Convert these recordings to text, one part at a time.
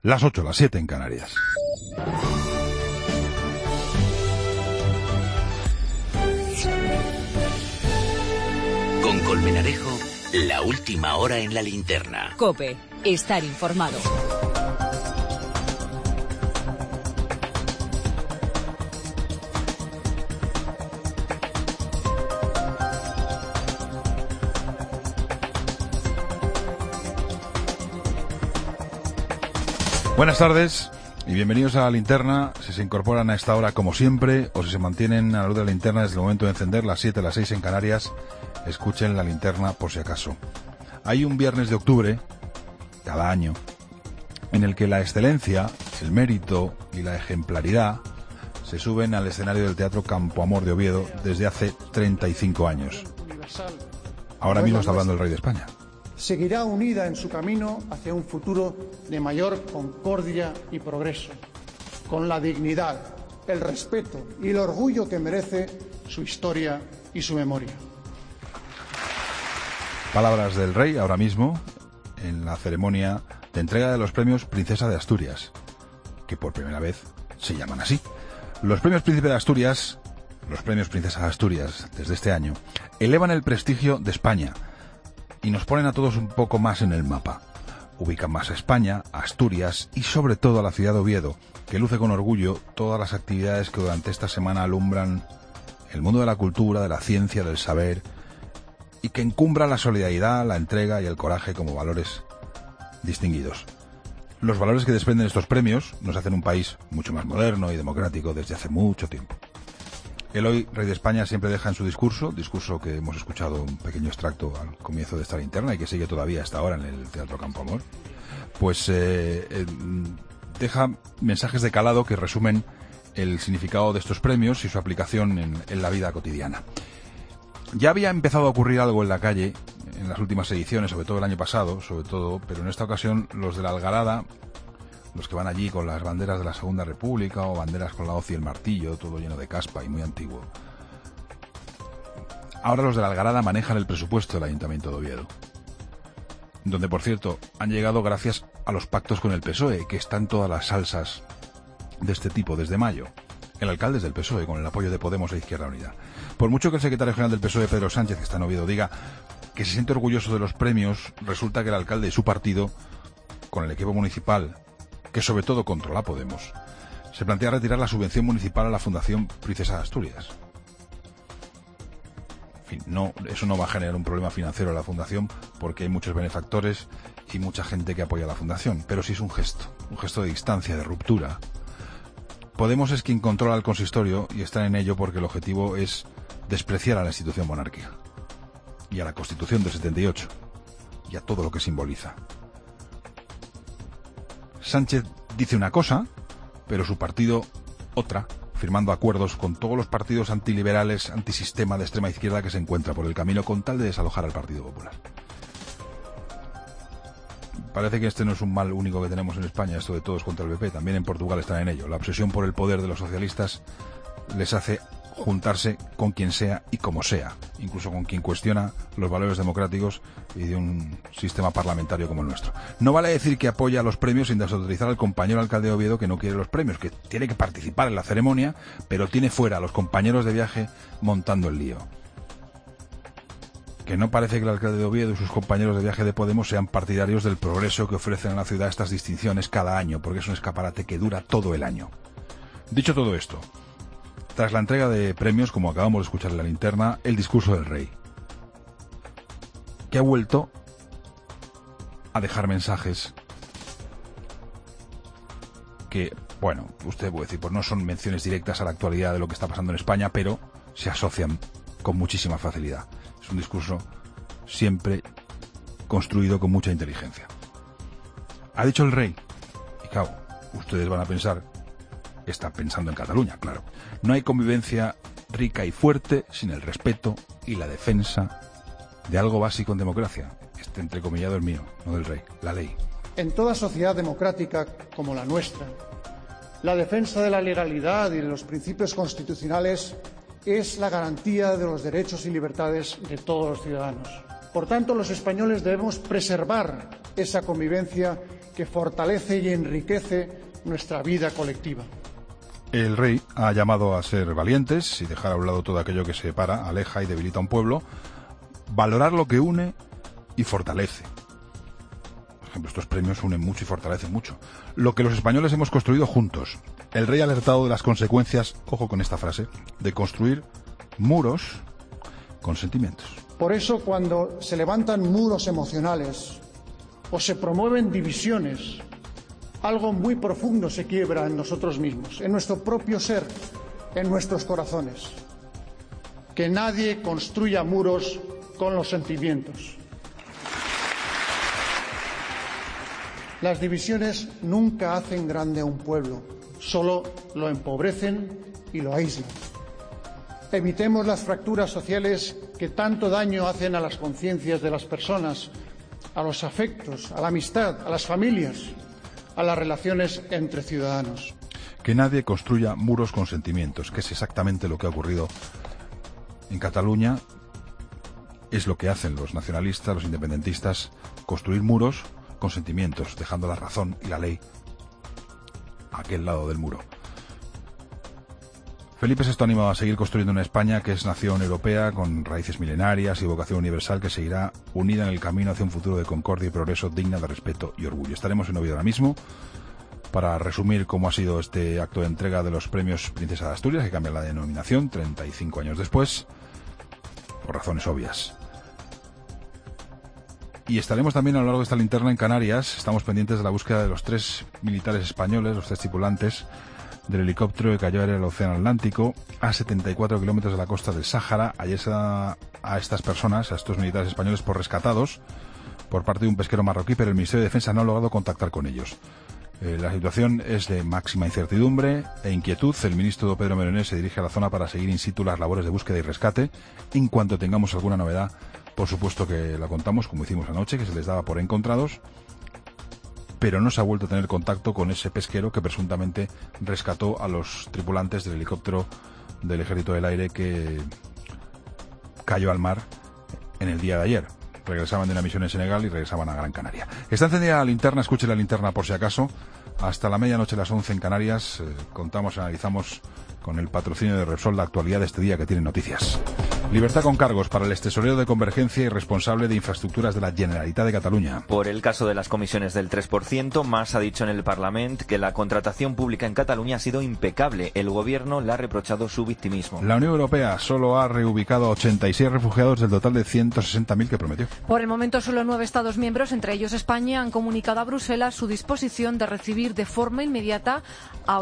Las 8, las 7 en Canarias. Con Colmenarejo, la última hora en la linterna. COPE, estar informado. Buenas tardes y bienvenidos a la linterna. Si se incorporan a esta hora como siempre o si se mantienen a la luz de la linterna desde el momento de encender, las 7, las 6 en Canarias, escuchen la linterna por si acaso. Hay un viernes de octubre, cada año, en el que la excelencia, el mérito y la ejemplaridad se suben al escenario del Teatro Campoamor de Oviedo desde hace 35 años. Ahora mismo está hablando el rey de España. Seguirá unida en su camino hacia un futuro de mayor concordia y progreso, con la dignidad, el respeto y el orgullo que merece su historia y su memoria. Palabras del rey ahora mismo en la ceremonia de entrega de los premios Princesa de Asturias, que por primera vez se llaman así. Los premios Príncipe de Asturias, los premios Princesa de Asturias desde este año, elevan el prestigio de España y nos ponen a todos un poco más en el mapa. Ubican más a España, a Asturias y sobre todo a la ciudad de Oviedo, que luce con orgullo todas las actividades que durante esta semana alumbran el mundo de la cultura, de la ciencia, del saber, y que encumbran la solidaridad, la entrega y el coraje como valores distinguidos. Los valores que desprenden estos premios nos hacen un país mucho más moderno y democrático desde hace mucho tiempo. El hoy rey de España siempre deja en su discurso que hemos escuchado un pequeño extracto al comienzo de esta linterna y que sigue todavía hasta ahora en el Teatro Campoamor, pues deja mensajes de calado que resumen el significado de estos premios y su aplicación en la vida cotidiana. Ya había empezado a ocurrir algo en la calle en las últimas ediciones, sobre todo el año pasado, pero en esta ocasión los de la Algarada, los que van allí con las banderas de la Segunda República o banderas con la hoz y el martillo, todo lleno de caspa y muy antiguo. Ahora los de la Algarada manejan el presupuesto del Ayuntamiento de Oviedo, donde, por cierto, han llegado gracias a los pactos con el PSOE, que están todas las salsas de este tipo desde mayo. El alcalde es del PSOE, con el apoyo de Podemos e Izquierda Unida. Por mucho que el secretario general del PSOE, Pedro Sánchez, que está en Oviedo, diga que se siente orgulloso de los premios, resulta que el alcalde y su partido, con el equipo municipal, que sobre todo controla Podemos, se plantea retirar la subvención municipal a la Fundación Princesa de Asturias. En fin, eso no va a generar un problema financiero a la Fundación porque hay muchos benefactores y mucha gente que apoya a la Fundación, pero sí es un gesto de distancia, de ruptura. Podemos es quien controla el consistorio y está en ello porque el objetivo es despreciar a la institución monárquica y a la Constitución del 78 y a todo lo que simboliza. Sánchez dice una cosa, pero su partido otra, firmando acuerdos con todos los partidos antiliberales, antisistema de extrema izquierda que se encuentra por el camino con tal de desalojar al Partido Popular. Parece que este no es un mal único que tenemos en España, esto de todos contra el PP, también en Portugal están en ello. La obsesión por el poder de los socialistas les hace juntarse con quien sea y como sea, incluso con quien cuestiona los valores democráticos y de un sistema parlamentario como el nuestro. No vale decir que apoya los premios sin desautorizar al compañero alcalde de Oviedo que no quiere los premios, que tiene que participar en la ceremonia, pero tiene fuera a los compañeros de viaje montando el lío. Que no parece que el alcalde de Oviedo y sus compañeros de viaje de Podemos sean partidarios del progreso que ofrecen a la ciudad estas distinciones cada año, porque es un escaparate que dura todo el año. Dicho todo esto, tras la entrega de premios, como acabamos de escuchar en la linterna, el discurso del rey, que ha vuelto a dejar mensajes que, bueno, usted puede decir, pues no son menciones directas a la actualidad de lo que está pasando en España, pero se asocian con muchísima facilidad. Es un discurso siempre construido con mucha inteligencia. Ha dicho el rey, y claro, ustedes van a pensar, está pensando en Cataluña, claro. No hay convivencia rica y fuerte sin el respeto y la defensa de algo básico en democracia. Este entrecomillado es mío, no del rey, la ley. En toda sociedad democrática como la nuestra, la defensa de la legalidad y de los principios constitucionales es la garantía de los derechos y libertades de todos los ciudadanos. Por tanto, los españoles debemos preservar esa convivencia que fortalece y enriquece nuestra vida colectiva. El rey ha llamado a ser valientes y dejar a un lado todo aquello que separa, aleja y debilita a un pueblo, valorar lo que une y fortalece. Por ejemplo, estos premios unen mucho y fortalecen mucho. Lo que los españoles hemos construido juntos. El rey ha alertado de las consecuencias, ojo con esta frase, de construir muros con sentimientos. Por eso, cuando se levantan muros emocionales o se promueven divisiones, algo muy profundo se quiebra en nosotros mismos, en nuestro propio ser, en nuestros corazones. Que nadie construya muros con los sentimientos. Las divisiones nunca hacen grande a un pueblo, solo lo empobrecen y lo aíslan. Evitemos las fracturas sociales que tanto daño hacen a las conciencias de las personas, a los afectos, a la amistad, a las familias, a las relaciones entre ciudadanos. Que nadie construya muros con sentimientos, que es exactamente lo que ha ocurrido en Cataluña. Es lo que hacen los nacionalistas, los independentistas, construir muros con sentimientos, dejando la razón y la ley a aquel lado del muro. Felipe VI animado a seguir construyendo una España que es nación europea, con raíces milenarias y vocación universal, que seguirá unida en el camino hacia un futuro de concordia y progreso digna de respeto y orgullo. Estaremos en Oviedo ahora mismo para resumir cómo ha sido este acto de entrega de los premios Princesa de Asturias, que cambian la denominación 35 años después, por razones obvias. Y estaremos también a lo largo de esta linterna en Canarias. Estamos pendientes de la búsqueda de los 3 militares españoles, los 3 tripulantes del helicóptero que cayó en el Océano Atlántico a 74 kilómetros de la costa del Sáhara. Ayer se da a estas personas, a estos militares españoles, por rescatados por parte de un pesquero marroquí, pero el Ministerio de Defensa no ha logrado contactar con ellos. La situación es de máxima incertidumbre e inquietud. El ministro Pedro Meronés se dirige a la zona para seguir in situ las labores de búsqueda y rescate. En cuanto tengamos alguna novedad, por supuesto que la contamos, como hicimos anoche, que se les daba por encontrados, pero no se ha vuelto a tener contacto con ese pesquero que presuntamente rescató a los tripulantes del helicóptero del Ejército del Aire que cayó al mar en el día de ayer. Regresaban de una misión en Senegal y regresaban a Gran Canaria. Está encendida la linterna, escuche la linterna por si acaso. Hasta la medianoche, las 11 en Canarias, contamos y analizamos con el patrocinio de Repsol la actualidad de este día que tiene noticias. Libertad con cargos para el extesorero de Convergencia y responsable de infraestructuras de la Generalitat de Cataluña. Por el caso de las comisiones del 3%, Mas ha dicho en el Parlamento que la contratación pública en Cataluña ha sido impecable. El gobierno le ha reprochado su victimismo. La Unión Europea solo ha reubicado a 86 refugiados del total de 160.000 que prometió. Por el momento, solo 9 Estados miembros, entre ellos España, han comunicado a Bruselas su disposición de recibir de forma inmediata a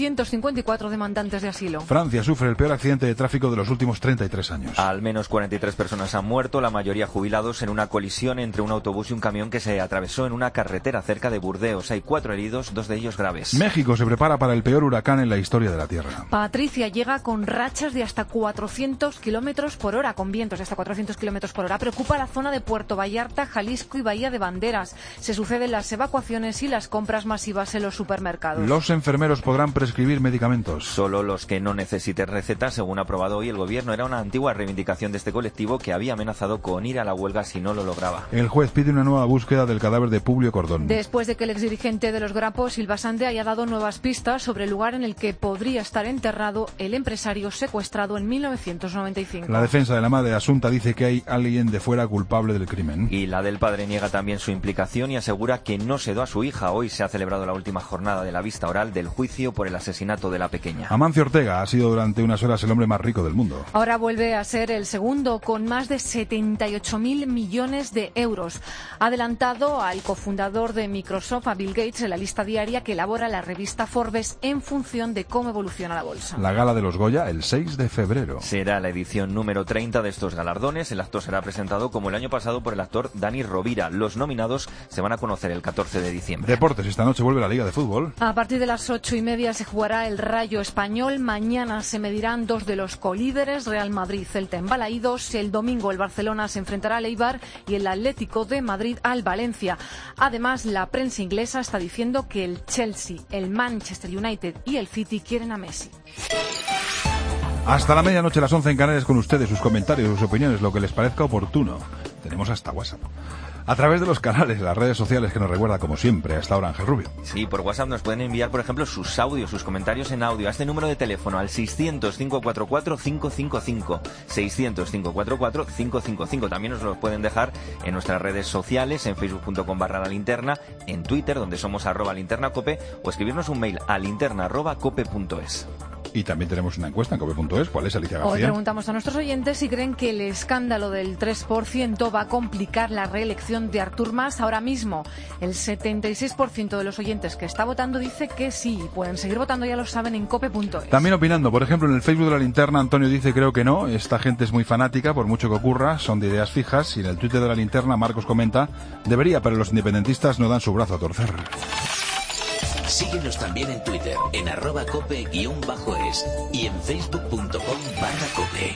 854 demandantes de asilo. Francia sufre el peor accidente de tráfico de los últimos 33 años. Al menos 43 personas han muerto, la mayoría jubilados, en una colisión entre un autobús y un camión que se atravesó en una carretera cerca de Burdeos. Hay 4 heridos, 2 de ellos graves. México se prepara para el peor huracán en la historia de la Tierra. Patricia llega con rachas de hasta 400 kilómetros por hora, con vientos de hasta 400 kilómetros por hora. Preocupa la zona de Puerto Vallarta, Jalisco y Bahía de Banderas. Se suceden las evacuaciones y las compras masivas en los supermercados. Los enfermeros podrán prescribir medicamentos. Solo los que no necesiten receta, según ha aprobado hoy el gobierno. Era una antigua reivindicación de este colectivo que había amenazado con ir a la huelga si no lo lograba. El juez pide una nueva búsqueda del cadáver de Publio Cordón. Después de que el exdirigente de los Grapos, Silva Sande, haya dado nuevas pistas sobre el lugar en el que podría estar enterrado el empresario secuestrado en 1995. La defensa de la madre de Asunta dice que hay alguien de fuera culpable del crimen. Y la del padre niega también su implicación y asegura que no sedó a su hija. Hoy se ha celebrado la última jornada de la vista oral del juicio por el asesinato de la pequeña. Amancio Ortega ha sido durante unas horas el hombre más rico del mundo. Ahora vuelve a ser el segundo, con más de 78.000 millones de euros. Ha adelantado al cofundador de Microsoft, a Bill Gates, en la lista diaria que elabora la revista Forbes en función de cómo evoluciona la bolsa. La gala de los Goya el 6 de febrero. Será la edición número 30 de estos galardones. El acto será presentado como el año pasado por el actor Dani Rovira. Los nominados se van a conocer el 14 de diciembre. Deportes, esta noche vuelve la Liga de Fútbol. A partir de las 8:30 se jugará el Rayo Español. Mañana se medirán 2 de los colíderes, Real Madrid, Celta en Balaídos. El domingo el Barcelona se enfrentará al Eibar y el Atlético de Madrid al Valencia. Además, la prensa inglesa está diciendo que el Chelsea, el Manchester United y el City quieren a Messi. Hasta la medianoche, las 11 en Canarias, con ustedes, sus comentarios, sus opiniones, lo que les parezca oportuno. Tenemos hasta WhatsApp. a través de los canales, las redes sociales que nos recuerda como siempre hasta ahora Ángel Rubio. Sí, por WhatsApp nos pueden enviar, por ejemplo, sus audios, sus comentarios en audio a este número de teléfono, al 600-544-555, 600-544-555. También nos lo pueden dejar en nuestras redes sociales, en facebook.com/lalinterna, en Twitter, donde somos @linternacope, o escribirnos un mail a linterna@cope.es. Y también tenemos una encuesta en cope.es. ¿Cuál es, Alicia García? Hoy preguntamos a nuestros oyentes si creen que el escándalo del 3% va a complicar la reelección de Artur Mas. Ahora mismo, el 76% de los oyentes que está votando dice que sí. Pueden seguir votando, ya lo saben, en cope.es. También opinando, por ejemplo, en el Facebook de La Linterna, Antonio dice creo que no. Esta gente es muy fanática, por mucho que ocurra, son de ideas fijas. Y en el Twitter de La Linterna, Marcos comenta, debería, pero los independentistas no dan su brazo a torcer. Síguenos también en Twitter, en @cope_es y en facebook.com/cope.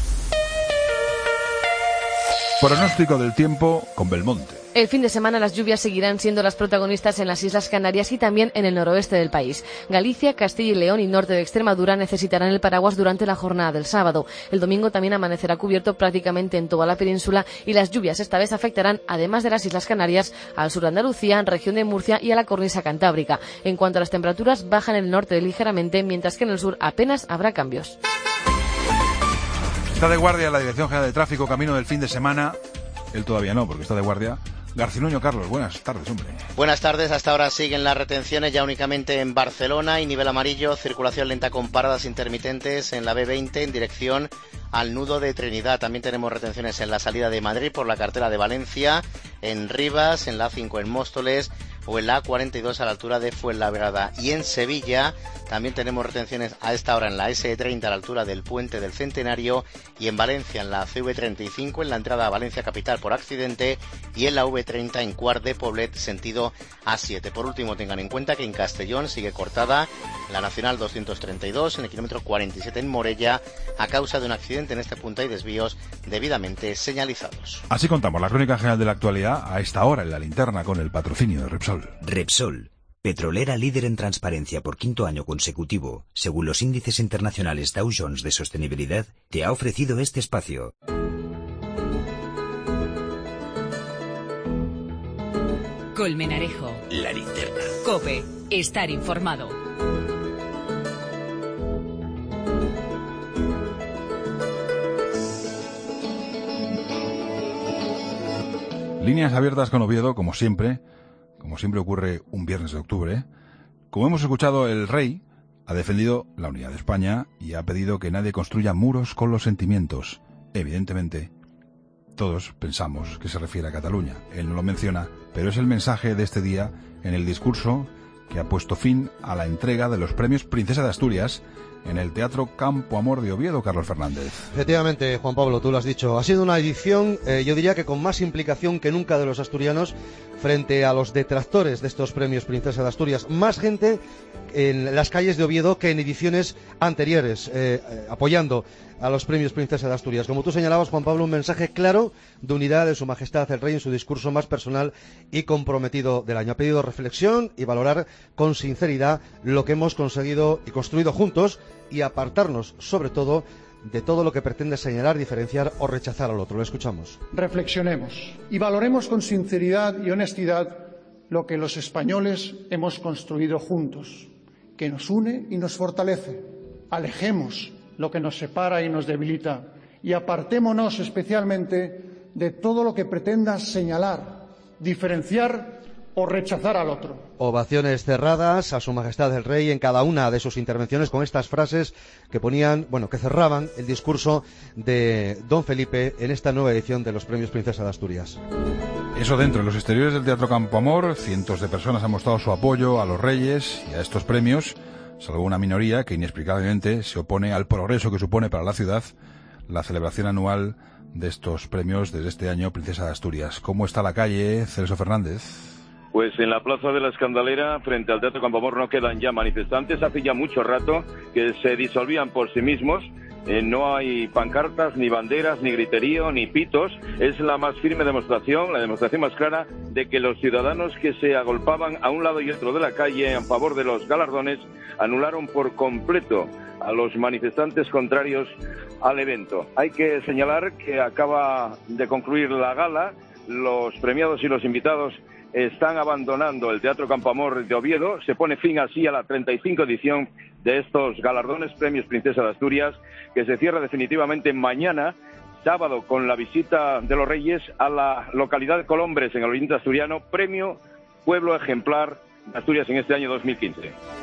Pronóstico del tiempo con Belmonte. El fin de semana las lluvias seguirán siendo las protagonistas en las Islas Canarias y también en el noroeste del país. Galicia, Castilla y León y norte de Extremadura necesitarán el paraguas durante la jornada del sábado. El domingo también amanecerá cubierto prácticamente en toda la península y las lluvias esta vez afectarán, además de las Islas Canarias, al sur de Andalucía, región de Murcia y a la cornisa cantábrica. En cuanto a las temperaturas, bajan en el norte ligeramente, mientras que en el sur apenas habrá cambios. Está de guardia la Dirección General de Tráfico, camino del fin de semana. Él todavía no, porque está de guardia. Garcinuño Carlos, buenas tardes, hombre. Buenas tardes, hasta ahora siguen las retenciones ya únicamente en Barcelona y nivel amarillo, circulación lenta con paradas intermitentes en la B20 en dirección al nudo de Trinidad. También tenemos retenciones en la salida de Madrid por la carretera de Valencia, en Rivas, en la A5 en Móstoles o en la A42 a la altura de Fuenlabrada. Y en Sevilla también tenemos retenciones a esta hora en la S30 a la altura del Puente del Centenario y en Valencia en la CV35 en la entrada a Valencia Capital por accidente y en la V30 en Quart de Poblet sentido A7. Por último, tengan en cuenta que en Castellón sigue cortada la Nacional 232 en el kilómetro 47 en Morella a causa de un accidente. En este punto hay desvíos debidamente señalizados. Así contamos la crónica general de la actualidad a esta hora en La Linterna con el patrocinio de Repsol. Repsol, petrolera líder en transparencia por quinto año consecutivo, según los índices internacionales Dow Jones de sostenibilidad, te ha ofrecido este espacio. Colmenarejo. La Linterna. COPE. Estar informado. Líneas abiertas con Oviedo, como siempre ocurre un viernes de octubre. Como hemos escuchado, el rey ha defendido la unidad de España y ha pedido que nadie construya muros con los sentimientos. Evidentemente, todos pensamos que se refiere a Cataluña. Él no lo menciona, pero es el mensaje de este día en el discurso que ha puesto fin a la entrega de los premios Princesa de Asturias en el Teatro Campo Amor de Oviedo, Carlos Fernández. Efectivamente, Juan Pablo, tú lo has dicho. Ha sido una edición, yo diría que con más implicación que nunca de los asturianos frente a los detractores de estos premios Princesa de Asturias. Más gente en las calles de Oviedo que en ediciones anteriores, apoyando a los premios Princesa de Asturias. Como tú señalabas, Juan Pablo, un mensaje claro de unidad de Su Majestad el Rey en su discurso más personal y comprometido del año. Ha pedido reflexión y valorar con sinceridad lo que hemos conseguido y construido juntos y apartarnos, sobre todo, de todo lo que pretende señalar, diferenciar o rechazar al otro. Lo escuchamos. Reflexionemos y valoremos con sinceridad y honestidad lo que los españoles hemos construido juntos, que nos une y nos fortalece. Alejemos lo que nos separa y nos debilita y apartémonos especialmente de todo lo que pretenda señalar, diferenciar o rechazar al otro. Ovaciones cerradas a Su Majestad el Rey en cada una de sus intervenciones con estas frases que que cerraban el discurso de Don Felipe en esta nueva edición de los Premios Princesa de Asturias. Eso dentro, en los exteriores del Teatro Campo Amor, cientos de personas han mostrado su apoyo a los reyes y a estos premios, salvo una minoría que inexplicablemente se opone al progreso que supone para la ciudad la celebración anual de estos premios desde este año Princesa de Asturias. ¿Cómo está la calle, Celso Fernández? Pues en la Plaza de la Escandalera, frente al Teatro Campo Amor, no quedan ya manifestantes. Hace ya mucho rato que se disolvían por sí mismos. No hay pancartas, ni banderas, ni griterío, ni pitos. Es la más firme demostración, la demostración más clara de que los ciudadanos que se agolpaban a un lado y otro de la calle en favor de los galardones anularon por completo a los manifestantes contrarios al evento. Hay que señalar que acaba de concluir la gala los premiados y los invitados están abandonando el Teatro Campoamor de Oviedo. Se pone fin así a la 35 edición de estos galardones Premios Princesa de Asturias, que se cierra definitivamente mañana, sábado, con la visita de los Reyes a la localidad de Colombres, en el oriente asturiano, premio Pueblo Ejemplar de Asturias en este año 2015.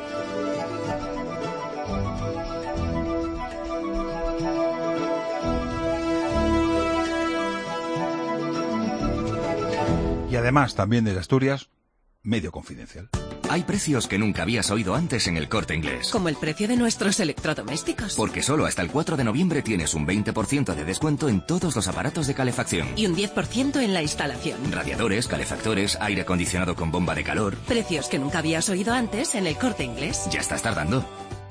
Y además, también desde Asturias, medio confidencial. Hay precios que nunca habías oído antes en El Corte Inglés. Como el precio de nuestros electrodomésticos. Porque solo hasta el 4 de noviembre tienes un 20% de descuento en todos los aparatos de calefacción. Y un 10% en la instalación. Radiadores, calefactores, aire acondicionado con bomba de calor. Precios que nunca habías oído antes en El Corte Inglés. Ya estás tardando.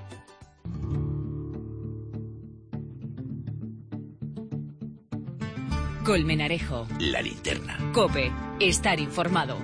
Colmenarejo. La Linterna. COPE. Estar informado.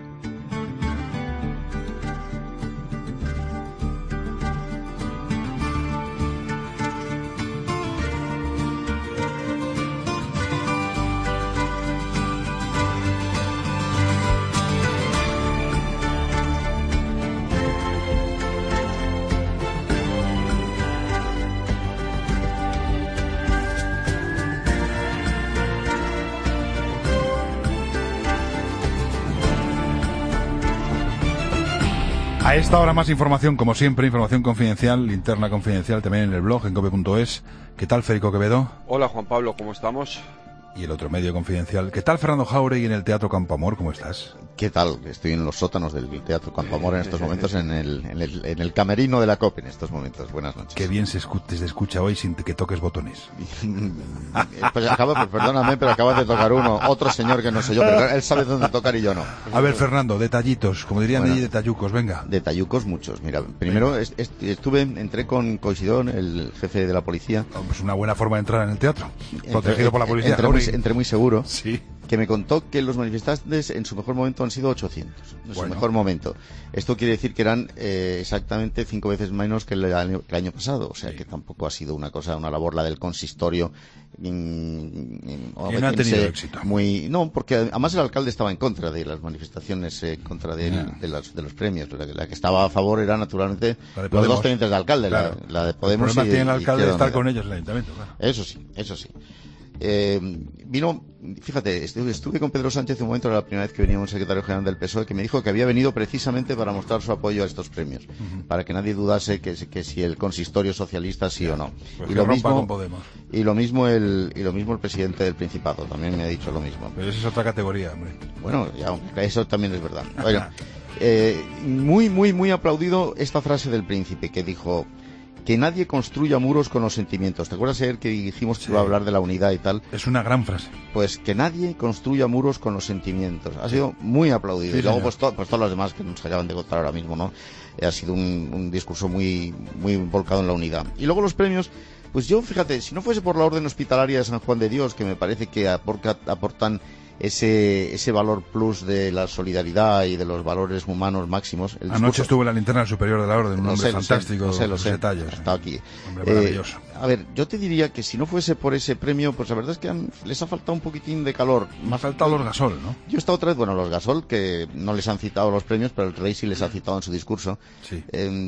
A esta hora más información, como siempre, información confidencial, linterna confidencial también en el blog, en cope.es. ¿Qué tal, Federico Quevedo? Hola, Juan Pablo, ¿cómo estamos? Y el otro medio confidencial. ¿Qué tal, Fernando Jauregui, en el Teatro Campoamor? ¿Cómo estás? ¿Qué tal? Estoy en los sótanos del Teatro Campoamor en estos momentos, en el camerino de la COPE en estos momentos. Buenas noches. Qué bien se escucha hoy sin que toques botones. Pues perdóname, pero acabas de tocar uno. Otro señor que no sé yo, pero él sabe dónde tocar y yo no. A ver, Fernando, detallitos, como dirían allí, detallucos, venga. Detallucos muchos. Mira, primero entré con Coisidón, el jefe de la policía. Pues una buena forma de entrar en el teatro, protegido por la policía. Entré muy seguro. Sí. Que me contó que los manifestantes en su mejor momento han sido 800. En su mejor momento. Esto quiere decir que eran exactamente 5 veces menos que el año pasado. O sea, que tampoco ha sido una labor la del consistorio. Que no ha tenido éxito. No, porque además el alcalde estaba en contra de las manifestaciones, en contra de los premios. La que estaba a favor era naturalmente los dos tenientes de alcalde, claro. la de Podemos. El problema tiene el alcalde de estar con ellos en el ayuntamiento, claro. Eso sí. Fíjate, estuve con Pedro Sánchez un momento, era la primera vez que venía un secretario general del PSOE, que me dijo que había venido precisamente para mostrar su apoyo a estos premios, para que nadie dudase que si el consistorio socialista sí o no. Pues y lo mismo el presidente del Principado también me ha dicho lo mismo. Pero esa es otra categoría, hombre. Bueno, eso también es verdad. Bueno, muy aplaudido esta frase del príncipe que dijo: que nadie construya muros con los sentimientos. ¿Te acuerdas ayer que dijimos que iba a hablar de la unidad y tal? Es una gran frase. Pues que nadie construya muros con los sentimientos. Ha sido muy aplaudido. Sí, y luego pues todos los demás que nos acaban de contar ahora mismo, ¿no? Ha sido un discurso muy volcado en la unidad. Y luego los premios, pues yo, fíjate, si no fuese por la Orden Hospitalaria de San Juan de Dios, que me parece que aportan ese valor plus de la solidaridad y de los valores humanos máximos. Anoche estuvo en la linterna superior de la Orden, un hombre fantástico, los detalles. Está aquí. Hombre maravilloso. A ver, yo te diría que si no fuese por ese premio, pues la verdad es que les ha faltado un poquitín de calor. Me ha faltado los Gasol, ¿no? Yo he estado otra vez, los Gasol, que no les han citado los premios, pero el rey sí les ha citado en su discurso. Sí.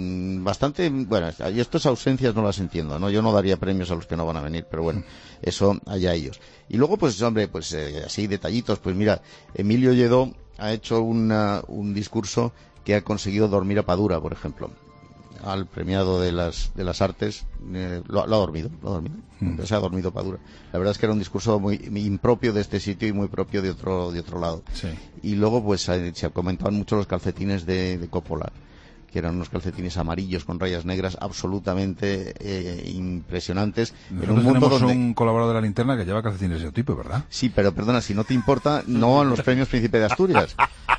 Y estas ausencias no las entiendo, ¿no? Yo no daría premios a los que no van a venir, pero bueno, eso allá ellos. Y luego, así detallitos, pues mira, Emilio Lledó ha hecho un discurso que ha conseguido dormir a Padura, por ejemplo. Al premiado de las artes, lo ha dormido. Se ha dormido Padura. La verdad es que era un discurso muy impropio de este sitio y muy propio de otro lado. Sí. Y luego, pues, se comentaban mucho los calcetines de Coppola, que eran unos calcetines amarillos con rayas negras absolutamente impresionantes. Nosotros tenemos un colaborador de la linterna que lleva calcetines de ese tipo, ¿verdad? Sí, pero perdona, si no te importa, no en los premios Príncipe de Asturias.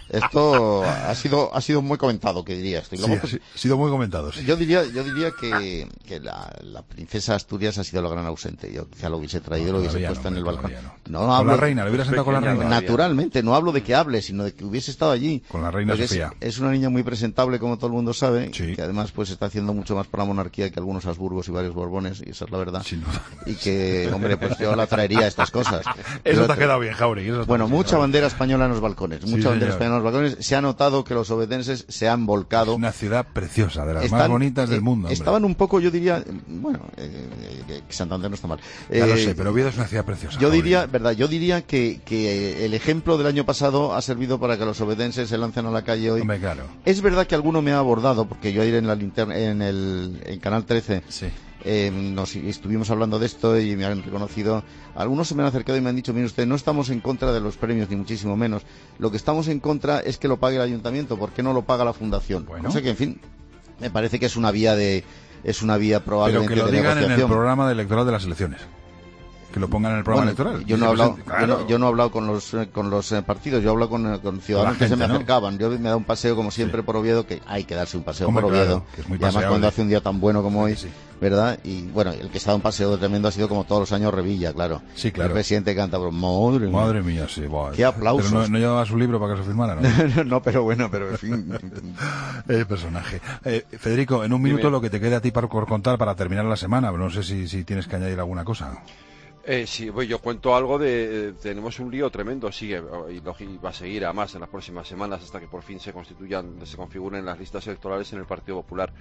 Esto ha sido muy comentado, que diría esto. Y luego, sí, ha sido muy comentado, sí. Yo diría que la princesa Asturias ha sido la gran ausente. Yo quizá lo hubiese traído, lo hubiese puesto en el balcón. No hablo, la reina, le hubiera sentado con la reina. Naturalmente, no hablo de que hable, sino de que hubiese estado allí. Con la reina Sofía. Es una niña muy presentable, como todo el mundo sabe, sí. Que además pues está haciendo mucho más por la monarquía que algunos Habsburgos y varios Borbones, y esa es la verdad. Sin duda. Y que, hombre, pues yo la traería a estas cosas. Eso te ha quedado bien, Jauregui. Bueno, mucha bandera española en los balcones. Mucha bandera española en los balcones. Se ha notado que los obetenses se han volcado. Es una ciudad preciosa, de las más bonitas del mundo. Hombre. Estaban un poco, yo diría, bueno, Santander no está mal. Ya lo sé, pero Oviedo es una ciudad preciosa. Yo diría que el ejemplo del año pasado ha servido para que los obetenses se lancen a la calle hoy. Hombre, claro. Es verdad que alguno me ha abordado, porque yo ayer en la linterna, en Canal 13, sí. Nos estuvimos hablando de esto y me han reconocido. Algunos se me han acercado y me han dicho: mire usted, no estamos en contra de los premios, ni muchísimo menos. Lo que estamos en contra es que lo pague el ayuntamiento. ¿Por qué no lo paga la fundación? Bueno. No sé, que en fin, me parece que es una vía probablemente de Pero que lo digan negociación. en el programa electoral de las elecciones. Que lo pongan en el programa electoral. Yo no he hablado con los partidos, yo he hablado con ciudadanos que se me acercaban. Yo me he dado un paseo, como siempre, por Oviedo, que hay que darse un paseo por Oviedo. Que es muy y además cuando hace un día tan bueno como hoy, sí. ¿verdad? Y bueno, el que se ha dado un paseo tremendo ha sido, como todos los años, Revilla, claro. Sí, claro. El presidente canta, pero madre mía, sí. Bueno. Qué aplausos. Pero no llevaba su libro para que se firmara, ¿no? No, pero bueno, pero en fin. El personaje. Federico, en un minuto lo que te quede a ti por contar para terminar la semana. No sé si tienes que añadir alguna cosa. Sí, pues yo cuento algo tenemos un lío tremendo, sigue y va a seguir además en las próximas semanas hasta que por fin se configuren las listas electorales en el Partido Popular.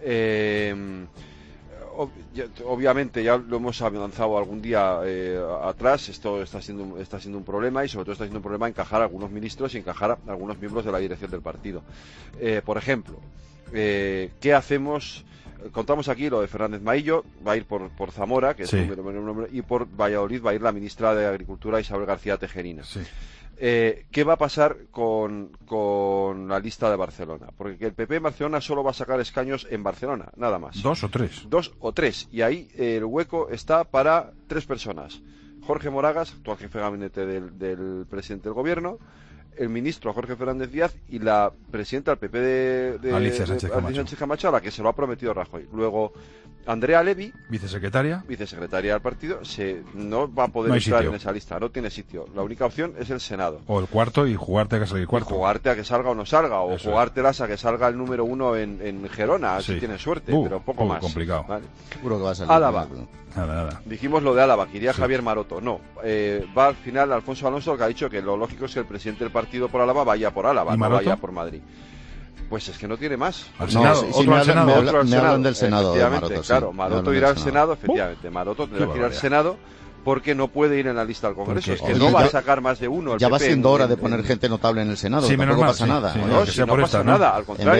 Obviamente ya lo hemos avanzado algún día atrás, esto está siendo un problema, y sobre todo está siendo un problema encajar a algunos ministros y encajar a algunos miembros de la dirección del partido. Por ejemplo, ¿qué hacemos? Contamos aquí lo de Fernández Maillo, va a ir por Zamora, que es un nombre, y por Valladolid va a ir la ministra de Agricultura, Isabel García Tejerina. Sí. ¿Qué va a pasar con la lista de Barcelona? Porque el PP en Barcelona solo va a sacar escaños en Barcelona, nada más. 2 o 3. 2 o 3, y ahí el hueco está para 3 personas. Jorge Moragas, actual jefe de gabinete del presidente del gobierno, el ministro Jorge Fernández Díaz y la presidenta del PP de Alicia Sánchez Camacho, a la que se lo ha prometido Rajoy. Luego, Andrea Levy, vicesecretaria del partido, no va a poder entrar en esa lista, no tiene sitio. La única opción es el Senado. O el cuarto, y jugarte a que salga el cuarto. Jugarte a que salga o no salga, o jugártelas a que salga el número 1 en Gerona, si tienes suerte, pero poco más. Complicado. ¿Vale? Seguro que va a salir. Álava. Nada. Dijimos lo de Álava, que iría Javier Maroto. No, va al final Alfonso Alonso, que ha dicho que lo lógico es que el presidente del partido por Álava vaya por Álava, no vaya por Madrid. Pues es que no tiene más. Al Senado, me hablan del Senado. Efectivamente, Maroto, claro, Maroto irá al Senado, efectivamente. Maroto tendrá que ir al Senado, porque no puede ir en la lista al Congreso. Es que no va a sacar más de uno. Ya va siendo hora de poner gente notable en el Senado. Tampoco pasa nada. No pasa nada, al contrario,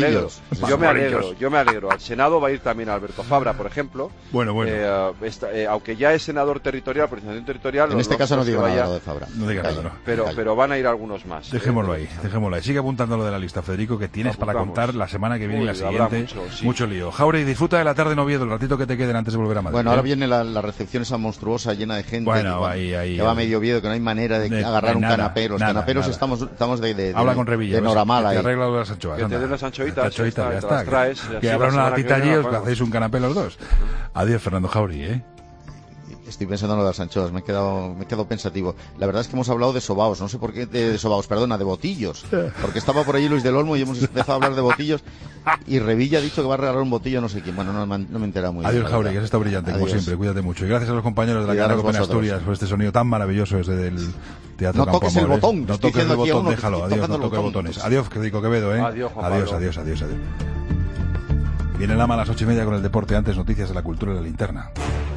yo me alegro. Al Senado va a ir también Alberto Fabra, por ejemplo. Bueno. Aunque ya es senador territorial, por senador territorial. En este caso no digo nada de Fabra. No diga nada, no. Pero van a ir algunos más. Dejémoslo ahí. Sigue apuntando lo de la lista, Federico, que tienes para contar la semana que viene y la siguiente. Mucho lío. Jauregui, disfruta de la tarde en Oviedo, el ratito que te queden antes de volver a Madrid. Bueno, ahora viene la recepción esa monstruosa, llena de gente. Ahí, que va medio Oviedo, que no hay manera de agarrar un canapé. Los canaperos estamos de habla con Revilla, de Noramala. Que te arregla las anchoas. Que te den las anchoitas. Ya está. Las traes, que habrá una latita allí y os hacéis un canapé los dos. Adiós, Fernando Jauregui, Estoy pensando en lo de las anchoas, me he quedado pensativo. La verdad es que hemos hablado de sobaos, no sé por qué de sobaos, perdona, de botillos. Porque estaba por allí Luis del Olmo y hemos empezado a hablar de botillos. Y Revilla ha dicho que va a regalar un botillo a no sé quién. Bueno, no me he enterado muy bien. Adiós, Jauregui, has estado brillante, como siempre. Cuídate mucho. Y gracias a los compañeros de la cadena Cope Asturias por este sonido tan maravilloso desde el Teatro Campo Amor. No toques el botón. No toques el botón, déjalo. Adiós, no toques botones. Adiós, Federico Quevedo, Adiós. Viene Lama a las 8:30 con el deporte. Antes, noticias de la cultura y la linterna.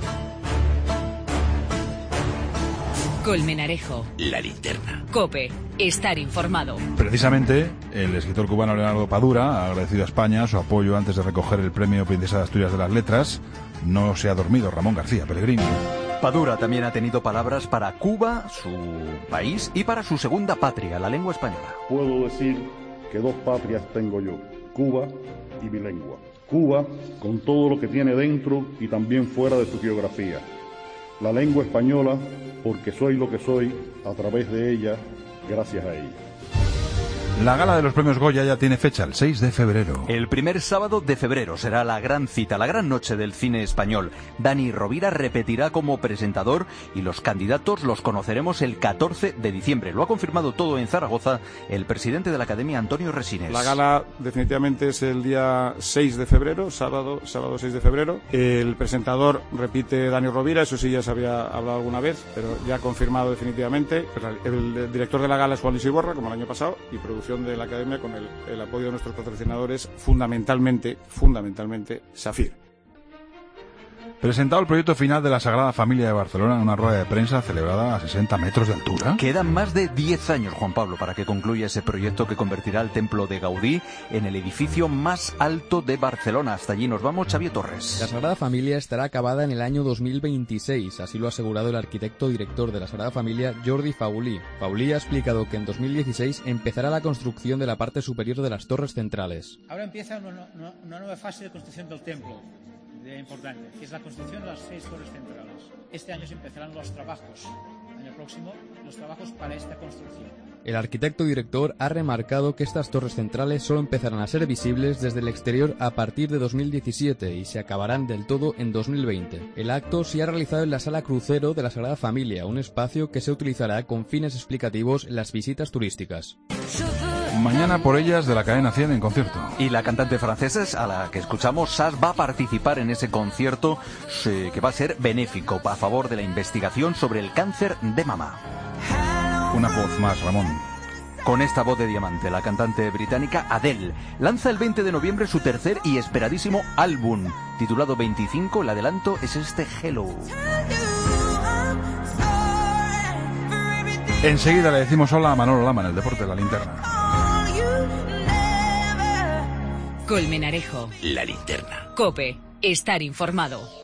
Colmenarejo. La linterna. COPE. Estar informado. Precisamente, el escritor cubano Leonardo Padura ha agradecido a España su apoyo antes de recoger el premio Princesa de Asturias de las Letras. No se ha dormido Ramón García Pellegrini. Padura también ha tenido palabras para Cuba, su país, y para su segunda patria, la lengua española. Puedo decir que 2 patrias tengo yo, Cuba y mi lengua. Cuba, con todo lo que tiene dentro y también fuera de su geografía. La lengua española, porque soy lo que soy a través de ella, gracias a ella. La gala de los premios Goya ya tiene fecha, el 6 de febrero. El primer sábado de febrero será la gran cita, la gran noche del cine español. Dani Rovira repetirá como presentador y los candidatos los conoceremos el 14 de diciembre. Lo ha confirmado todo en Zaragoza el presidente de la Academia, Antonio Resines. La gala definitivamente es el día 6 de febrero, sábado 6 de febrero. El presentador repite Dani Rovira, eso sí ya se había hablado alguna vez, pero ya confirmado definitivamente. El director de la gala es Juan Luis Iborra, como el año pasado, y producción de la Academia con el apoyo de nuestros patrocinadores, fundamentalmente SAFIR. Presentado el proyecto final de la Sagrada Familia de Barcelona en una rueda de prensa celebrada a 60 metros de altura. Quedan más de 10 años, Juan Pablo, para que concluya ese proyecto que convertirá el templo de Gaudí en el edificio más alto de Barcelona. Hasta allí nos vamos, Xavier Torres. La Sagrada Familia estará acabada en el año 2026, así lo ha asegurado el arquitecto director de la Sagrada Familia, Jordi Faulí. Faulí ha explicado que en 2016 empezará la construcción de la parte superior de las torres centrales. Ahora empieza una nueva fase de construcción del templo. Importante, que es la construcción de las 6 torres centrales. Este año se empezarán los trabajos, el año próximo los trabajos para esta construcción. El arquitecto director ha remarcado que estas torres centrales solo empezarán a ser visibles desde el exterior a partir de 2017 y se acabarán del todo en 2020. El acto se ha realizado en la Sala Crucero de la Sagrada Familia, un espacio que se utilizará con fines explicativos en las visitas turísticas. Mañana por ellas de la cadena 100 en concierto. Y la cantante francesa, a la que escuchamos, Sas, va a participar en ese concierto que va a ser benéfico a favor de la investigación sobre el cáncer de mama. Una voz más, Ramón. Con esta voz de diamante, la cantante británica Adele lanza el 20 de noviembre su tercer y esperadísimo álbum, titulado 25. El adelanto es este Hello. Enseguida le decimos hola a Manolo Lama en el Deporte de la Linterna. Colmenarejo. La Linterna. COPE. Estar informado.